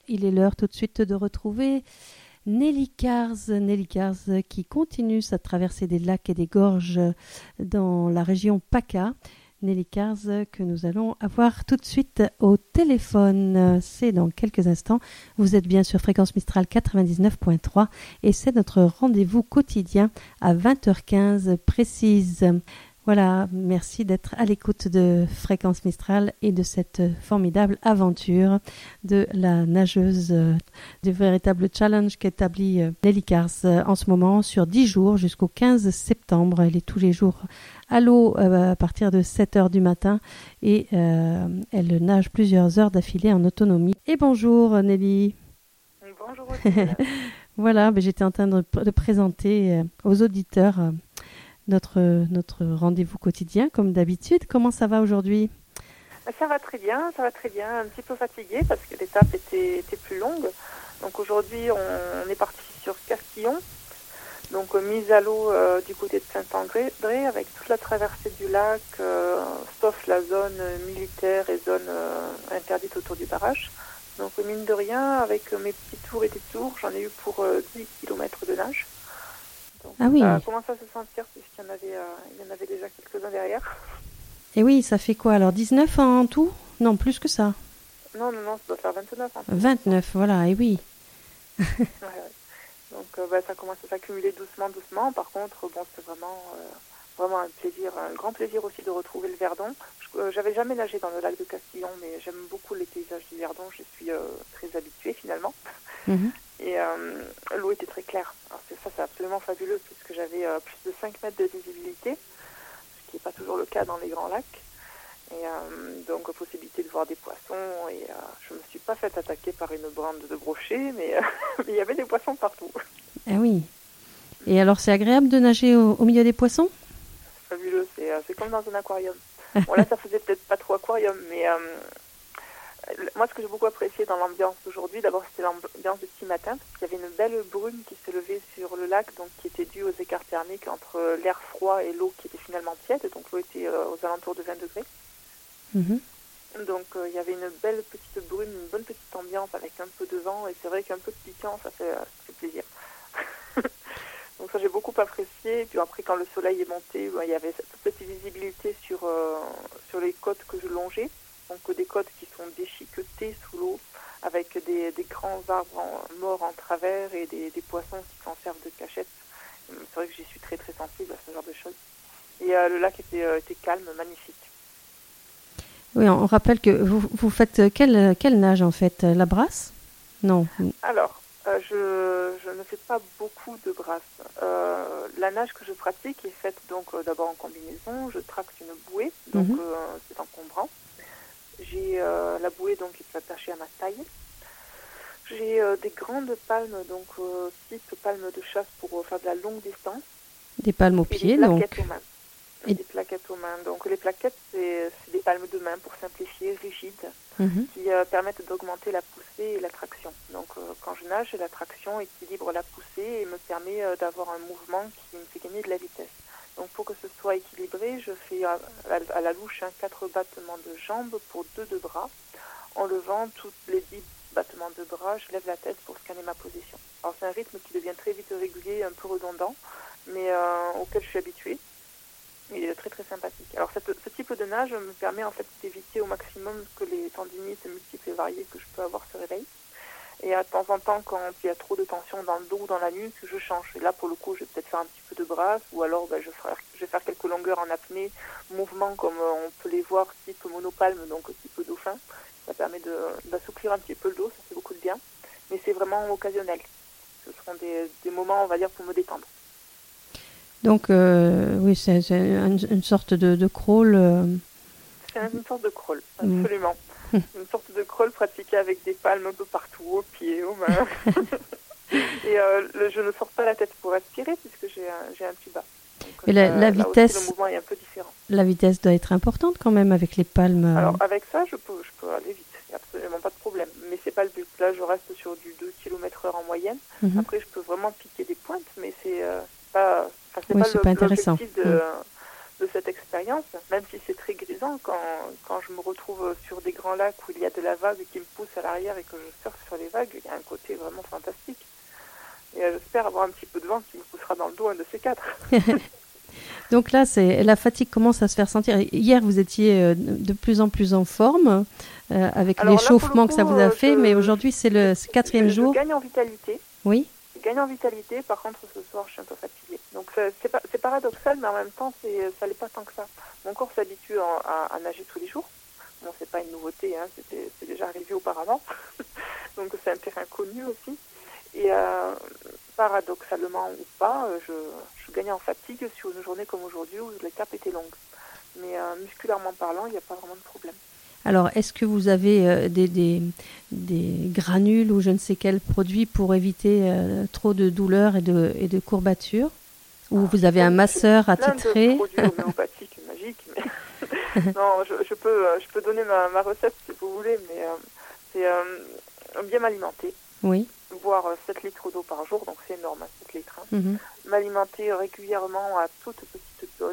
Il est l'heure tout de suite de retrouver Nelly Cars qui continue sa traversée des lacs et des gorges dans la région PACA. Nelly Cars que nous allons avoir tout de suite au téléphone. C'est dans quelques instants. Vous êtes bien sur Fréquence Mistral 99.3 et c'est notre rendez-vous quotidien à 20h15 précise. Voilà, merci d'être à l'écoute de Fréquence Mistral et de cette formidable aventure de la nageuse, du véritable challenge qu'établit Nelly Cars en ce moment sur 10 jours jusqu'au 15 septembre. Elle est tous les jours à l'eau à partir de 7h du matin et elle nage plusieurs heures d'affilée en autonomie. Et bonjour Nelly. Bonjour aussi. Voilà, j'étais en train de présenter aux auditeurs notre rendez-vous quotidien, comme d'habitude. Comment ça va aujourd'hui ? Ça va très bien. Un petit peu fatiguée parce que l'étape était plus longue. Donc aujourd'hui, on est parti sur Castillon, donc mise à l'eau du côté de Saint-André, avec toute la traversée du lac, sauf la zone militaire et zone interdite autour du barrage. Donc mine de rien, avec mes petits tours et détours, j'en ai eu pour 10 km de nage. Donc, ah oui. Ça commence à se sentir puisqu'il y en avait déjà quelques-uns derrière. Et oui, ça fait quoi alors 19 en tout ? Non, plus que ça. Non, ça doit faire 29. Hein. 29, voilà, et oui. Ouais. Donc ça commence à s'accumuler doucement. Par contre, c'est vraiment un plaisir, un grand plaisir aussi de retrouver le Verdon. J'avais jamais nagé dans le lac de Castillon, mais j'aime beaucoup les paysages du Verdon. Je suis très habituée finalement. Mm-hmm. Et l'eau était très claire. Alors c'est absolument fabuleux puisque j'avais plus de 5 mètres de visibilité, ce qui n'est pas toujours le cas dans les grands lacs. Et donc possibilité de voir des poissons. Et je ne me suis pas fait attaquer par une bande de brochets, mais il y avait des poissons partout. Ah oui. Et alors c'est agréable de nager au milieu des poissons ? C'est fabuleux, c'est comme dans un aquarium. Bon là ça faisait peut-être pas trop aquarium, mais moi ce que j'ai beaucoup apprécié dans l'ambiance d'aujourd'hui, d'abord c'était l'ambiance du petit matin, parce qu'il y avait une belle brume qui s'est levée sur le lac, donc qui était due aux écarts thermiques entre l'air froid et l'eau qui était finalement tiède, donc l'eau était aux alentours de 20 degrés. Mm-hmm. Donc il y avait une belle petite brume, une bonne petite ambiance avec un peu de vent, et c'est vrai qu'un peu de piquant, ça fait plaisir. Donc ça j'ai beaucoup apprécié. Et puis après quand le soleil est monté, il y avait cette petite visibilité sur les côtes que je longeais. Donc des côtes qui sont déchiquetées sous l'eau avec des grands arbres morts en travers et des poissons qui s'en servent de cachette. C'est vrai que j'y suis très très sensible à ce genre de choses. Et le lac était calme, magnifique. Oui, on rappelle que vous faites quelle nage en fait ? La brasse ? Non. Alors, je ne fais pas beaucoup de brasse. La nage que je pratique est faite donc d'abord en combinaison. Je tracte une bouée, donc c'est encombrant. J'ai la bouée donc qui est attachée à ma taille. J'ai des grandes palmes, donc type palmes de chasse pour faire de la longue distance. Des palmes aux pieds, donc. Aux mains. Et des plaquettes aux mains. Donc les plaquettes, c'est des palmes de main pour simplifier, rigides, qui permettent d'augmenter la poussée et la traction. Donc quand je nage, la traction équilibre la poussée et me permet d'avoir un mouvement qui me fait gagner de la vitesse. Donc pour que ce soit équilibré, je fais à la louche 4 battements de jambes pour 2 de bras. En levant tous les 10 battements de bras, je lève la tête pour scanner ma position. Alors c'est un rythme qui devient très vite régulier, un peu redondant, mais auquel je suis habituée. Il est très très sympathique. Alors ce type de nage me permet en fait d'éviter au maximum que les tendinites multiples et variées que je peux avoir se réveillent. Et de temps en temps, quand il y a trop de tension dans le dos ou dans la nuque, je change. Et là, pour le coup, je vais peut-être faire un petit peu de brasse, ou alors je vais faire quelques longueurs en apnée, mouvements comme on peut les voir, type monopalme, donc type dauphin. Ça permet d'assouplir un petit peu le dos, ça fait beaucoup de bien. Mais c'est vraiment occasionnel. Ce seront des moments, on va dire, pour me détendre. Donc, oui, c'est une sorte de crawl. C'est une sorte de crawl, absolument. Une sorte de crawl pratiquée avec des palmes un peu partout, aux pieds, aux mains. Et je ne sors pas la tête pour respirer puisque j'ai un tuba. Mais la vitesse, aussi, le mouvement est un peu différent. La vitesse doit être importante quand même avec les palmes. Alors avec ça, je peux aller vite, il n'y a absolument pas de problème. Mais c'est pas le but. Là, je reste sur du 2 km/h en moyenne. Après, je peux vraiment piquer des pointes, mais c'est pas pas intéressant. l'objectif de cette expérience, même si c'est très grisant quand je me retrouve sur des grands lacs où il y a de la vague qui me pousse à l'arrière et que je surfe sur les vagues, il y a un côté vraiment fantastique. Et j'espère avoir un petit peu de vent qui me poussera dans le dos un de ces quatre. Donc là, la fatigue commence à se faire sentir. Hier, vous étiez de plus en plus en forme avec l'échauffement que ça vous a fait, mais aujourd'hui, c'est le quatrième jour. Je gagne en vitalité. Oui. Je gagne en vitalité, par contre, ce soir, je suis un peu fatiguée. Donc c'est paradoxal, mais en même temps, ça l'est pas tant que ça. Mon corps s'habitue à nager tous les jours. Bon, c'est pas une nouveauté, hein, c'est déjà arrivé auparavant. Donc c'est un terrain connu aussi. Et paradoxalement ou pas, je gagnais en fatigue sur une journée comme aujourd'hui où l'étape était longue. Mais musculairement parlant, il n'y a pas vraiment de problème. Alors, est-ce que vous avez des granules ou je ne sais quel produit pour éviter trop de douleurs et de courbatures? Ou vous avez un masseur attitré? Plein de produits homéopathiques magiques. Mais non, je peux donner ma recette si vous voulez, mais c'est bien m'alimenter. Oui. Boire 7 litres d'eau par jour, donc c'est énorme, 7 litres. Hein. M'alimenter régulièrement à toute petite dose.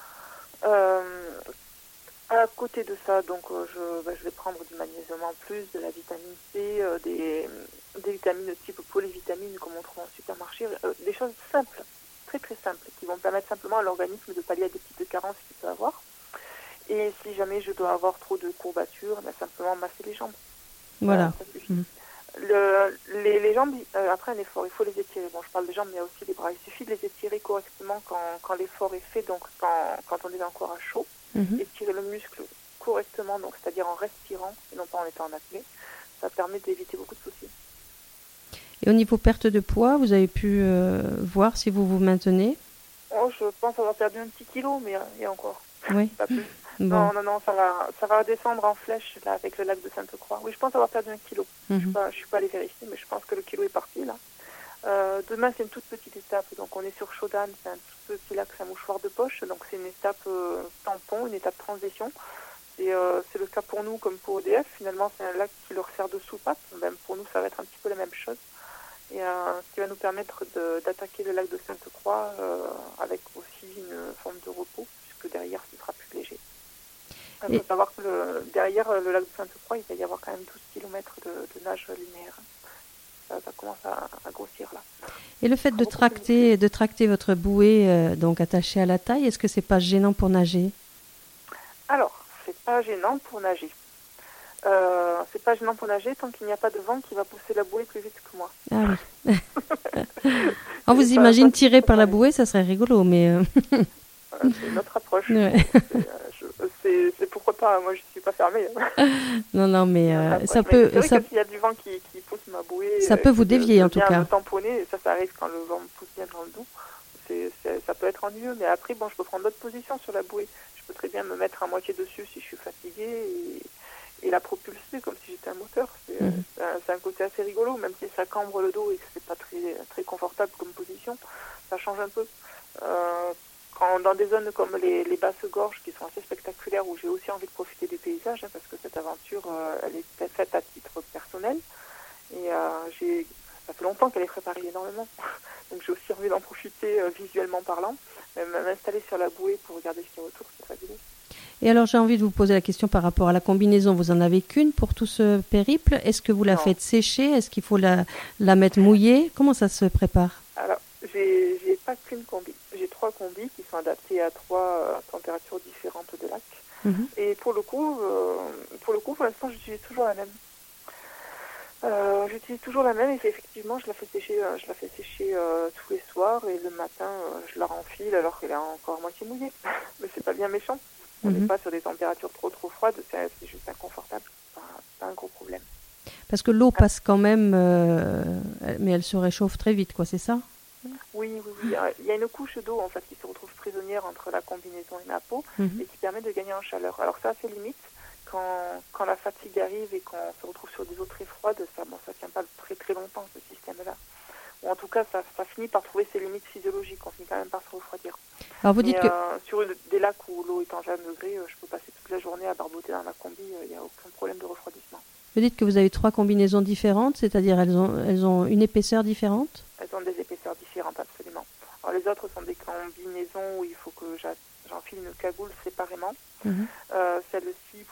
À côté de ça, donc je vais prendre du magnésium en plus, de la vitamine C, des vitamines type polyvitamines comme on trouve en supermarché, des choses simples, très très simples, qui vont permettre simplement à l'organisme de pallier à des petites carences qu'il peut avoir. Et si jamais je dois avoir trop de courbatures, simplement masser les jambes. Voilà. Ça suffit. Les jambes, après un effort, il faut les étirer. Bon, je parle des jambes, mais il y a aussi les bras. Il suffit de les étirer correctement quand l'effort est fait, donc quand on est encore à chaud. Étirer le muscle correctement, donc c'est-à-dire en respirant et non pas en étant en apnée, ça permet d'éviter beaucoup de soucis. Et au niveau perte de poids, vous avez pu voir si vous vous maintenez? Oh, je pense avoir perdu un petit kilo, mais et encore. Oui. Pas plus. Bon. Non, ça va descendre en flèche là avec le lac de Sainte-Croix. Oui, je pense avoir perdu un kilo. Je suis pas allée vérifier, mais je pense que le kilo est parti là. Demain, c'est une toute petite étape. Donc, on est sur Chaudane, c'est un tout petit lac, c'est un mouchoir de poche. Donc, c'est une étape tampon, une étape transition. C'est le cas pour nous comme pour EDF. Finalement, c'est un lac qui leur sert de soupape. Même pour nous, ça va être un petit peu la même chose. Et ce qui va nous permettre d'attaquer le lac de Sainte-Croix avec aussi une forme de repos, puisque derrière, ce sera plus léger. Il faut savoir que derrière le lac de Sainte-Croix, il va y avoir quand même 12 km de nage linéaire. Ça commence à grossir là. Et le fait de tracter votre bouée donc attachée à la taille, est-ce que c'est pas gênant pour nager? Alors, c'est pas gênant pour nager. C'est pas gênant pour nager tant qu'il n'y a pas de vent qui va pousser la bouée plus vite que moi. Ah oui. On vous imagine tirer par la bouée, ça serait rigolo, mais... c'est notre approche. Ouais. C'est pourquoi pas, moi je suis pas fermée. Non, mais ça peut... C'est vrai que s'il y a du vent qui pousse ma bouée... Ça peut vous dévier en tout cas. Me tamponner, ça arrive quand le vent me pousse bien dans le dos. Ça peut être ennuyeux, mais après, bon, je peux prendre d'autres positions sur la bouée. Je peux très bien me mettre à moitié dessus si je suis fatiguée et la propulser comme si j'étais un moteur. C'est un côté assez rigolo, même si ça cambre le dos et que c'est pas très, très confortable comme position. Ça change un peu. Dans des zones comme les basses gorges qui sont assez spectaculaires où j'ai aussi envie de profiter des paysages parce que cette aventure elle est faite à titre personnel et ça fait longtemps qu'elle est préparée énormément donc j'ai aussi envie d'en profiter visuellement parlant, m'installer sur la bouée pour regarder ce qui est autour, c'est fabuleux. Et alors j'ai envie de vous poser la question par rapport à la combinaison, vous en avez qu'une pour tout ce périple? Est-ce que vous la faites sécher? Est-ce qu'il faut la mettre mouillée? Comment ça se prépare? Alors j'ai pas qu'une combi, j'ai 3 combis qui sont adaptés à 3 températures différentes de lac. Et pour le coup, pour l'instant, j'utilise toujours la même. Et effectivement, je la fais sécher tous les soirs et le matin, je la renfile alors qu'elle est encore à moitié mouillée. Mais c'est pas bien méchant. On n'est pas sur des températures trop froides, c'est juste inconfortable. Pas un gros problème. Parce que l'eau passe quand même, mais elle se réchauffe très vite, quoi, c'est ça? Oui. Il y a une couche d'eau en fait qui se retrouve prisonnière entre la combinaison et ma peau et qui permet de gagner en chaleur. Alors ça, c'est limite quand la fatigue arrive et qu'on se retrouve sur des eaux très froides, ça tient pas très très longtemps ce système-là. Ou en tout cas, ça finit par trouver ses limites physiologiques. On finit quand même par se refroidir. Alors vous dites que sur des lacs où l'eau est en 20 degrés, je peux passer toute la journée à barboter dans ma combi. Il n'y a aucun problème de refroidissement. Vous dites que vous avez 3 combinaisons différentes, c'est-à-dire elles ont une épaisseur différente? Elles ont des épaisseurs différentes, absolument. Alors les autres sont des combinaisons où il faut que j'enfile une cagoule séparément. Celle-ci, pour le coup,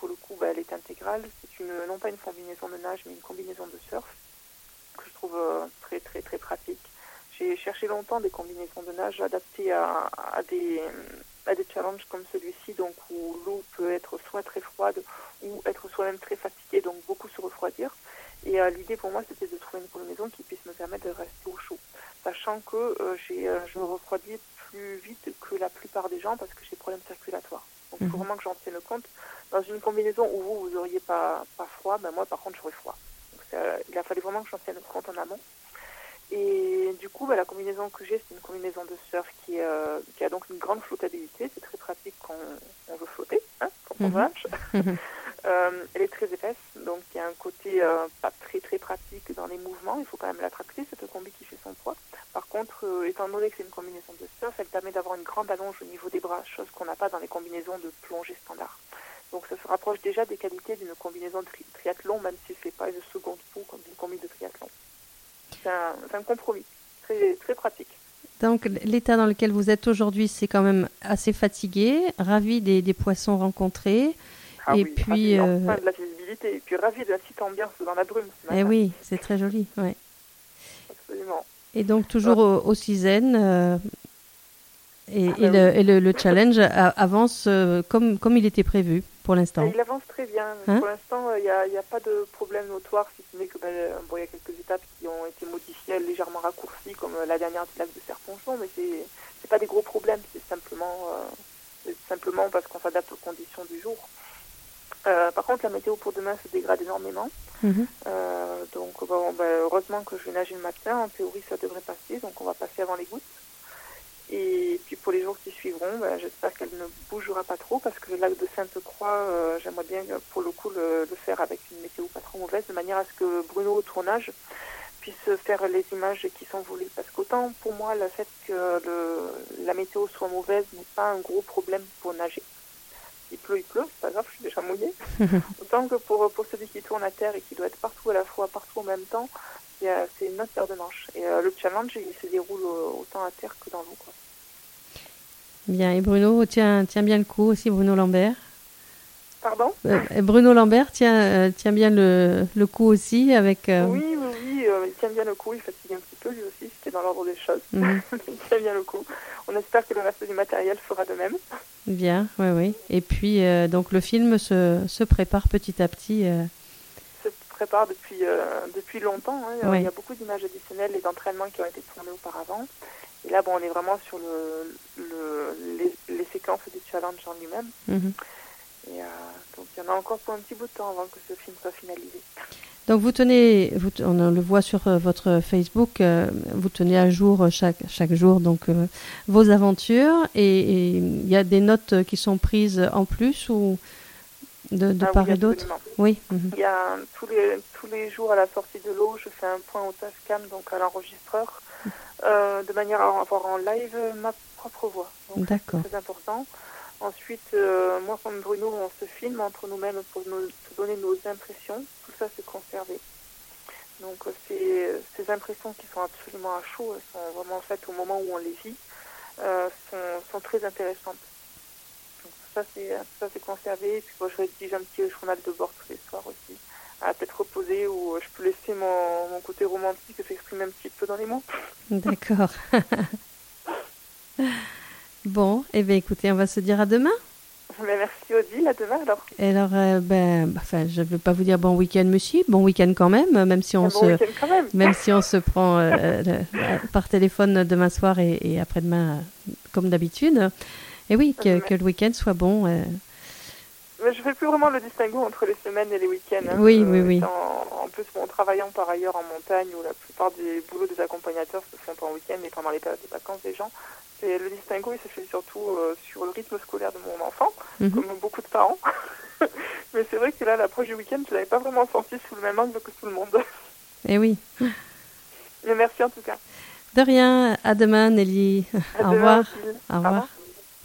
elle est intégrale. C'est non pas une combinaison de nage, mais une combinaison de surf que je trouve très très très pratique. J'ai cherché longtemps des combinaisons de nage adaptées à des challenges comme celui-ci, donc où l'eau peut être soit très froide ou être soi-même très fatiguée, donc beaucoup se refroidir. Et l'idée pour moi, c'était de trouver une combinaison qui puisse me permettre de rester au chaud, sachant que je me refroidis plus vite que la plupart des gens parce que j'ai des problèmes circulatoires. Donc il faut vraiment que j'en tienne compte. Dans une combinaison où vous n'auriez pas froid, moi par contre j'aurais froid. Donc, il a fallu vraiment que j'en tienne compte en amont. Et du coup, la combinaison que j'ai, c'est une combinaison de surf qui a donc une grande flottabilité. C'est très pratique quand on veut flotter, quand on nage. Elle est très épaisse, donc il y a un côté pas très très pratique dans les mouvements. Il faut quand même la tracter, cette combi qui fait son poids. Par contre, étant donné que c'est une combinaison de surf, elle permet d'avoir une grande allonge au niveau des bras, chose qu'on n'a pas dans les combinaisons de plongée standard. Donc ça se rapproche déjà des qualités d'une combinaison de triathlon, même si ce n'est pas une seconde peau comme une combi de triathlon. C'est un compromis, très, très pratique. Donc l'état dans lequel vous êtes aujourd'hui, c'est quand même assez fatigué, ravi des poissons rencontrés. Et oui, puis enfin de la visibilité, et puis ravi de la petite ambiance dans la brume. Eh oui, c'est très joli, ouais. Absolument. Et donc toujours aussi zen, le challenge avance comme il était prévu pour l'instant. Il avance très bien. Pour l'instant, il n'y a pas de problème notoire, si ce n'est que il y a quelques étapes qui ont été modifiées, légèrement raccourcies, comme la dernière du lac de Serponchon, mais c'est pas des gros problèmes, c'est simplement parce qu'on s'adapte aux conditions du jour. Par contre, la météo pour demain se dégrade énormément. Donc, heureusement que je vais nager le matin. En théorie, ça devrait passer. Donc, on va passer avant les gouttes. Et puis, pour les jours qui suivront, j'espère qu'elle ne bougera pas trop parce que le lac de Sainte-Croix, j'aimerais bien, pour le coup, le faire avec une météo pas trop mauvaise, de manière à ce que Bruno, au tournage, puisse faire les images qui sont voulues. Parce qu'autant, pour moi, le fait que la météo soit mauvaise n'est pas un gros problème pour nager. Il pleut, c'est pas grave, je suis déjà mouillée. Autant que pour celui qui tourne à terre et qui doit être partout à la fois, partout en même temps, c'est une autre paire de manches. Et le challenge, il se déroule autant à terre que dans l'eau, quoi. Bien, et Bruno tient bien le coup aussi, Bruno Lambert. Pardon Bruno Lambert tient bien le coup aussi avec... Oui, il tient bien le coup, il fatigue un petit peu lui aussi, c'était dans l'ordre des choses. Il tient bien le coup. On espère que le reste du matériel fera de même. Bien, oui. Et puis, donc le film se prépare petit à petit. Se prépare depuis longtemps. Hein. Il y a beaucoup d'images additionnelles et d'entraînements qui ont été tournés auparavant. Et là, on est vraiment sur les séquences du challenge en lui-même. Et donc, il y en a encore pour un petit bout de temps avant que ce film soit finalisé. Donc, on le voit sur votre Facebook, vous tenez à jour chaque jour donc vos aventures et il y a des notes qui sont prises en plus ou de part et d'autre. Oui. Il y a tous les jours à la sortie de l'eau, je fais un point au Tascam, donc à l'enregistreur, de manière à avoir en live ma propre voix. Donc, d'accord. C'est très important. Ensuite, moi comme Bruno, on se filme entre nous-mêmes pour se donner nos impressions. Tout ça, c'est conservé. Donc, ces impressions qui sont absolument à chaud, elles sont vraiment faites au moment où on les vit, sont très intéressantes. Donc, ça, c'est conservé. Et puis, moi, je rédige un petit journal de bord tous les soirs aussi, à tête reposée, où je peux laisser mon côté romantique s'exprimer un petit peu dans les mots. D'accord. Bon, écoutez, on va se dire à demain. Merci Odile, à demain alors. Alors, je ne veux pas vous dire bon week-end, monsieur, bon week-end quand même si on se prend par téléphone demain soir et après-demain comme d'habitude. Et oui, que le week-end soit bon. Mais je ne fais plus vraiment le distinguo entre les semaines et les week-ends. Hein. Oui. En plus, en travaillant par ailleurs en montagne, où la plupart des boulots des accompagnateurs se font en week-end et pendant les périodes de vacances des gens, le distinguo il se fait surtout sur le rythme scolaire de mon enfant, comme beaucoup de parents. Mais c'est vrai que là, l'approche du week-end, je ne l'avais pas vraiment senti sous le même angle que tout le monde. Eh oui. Mais merci en tout cas. De rien. À demain, Nelly. Au revoir. Au revoir.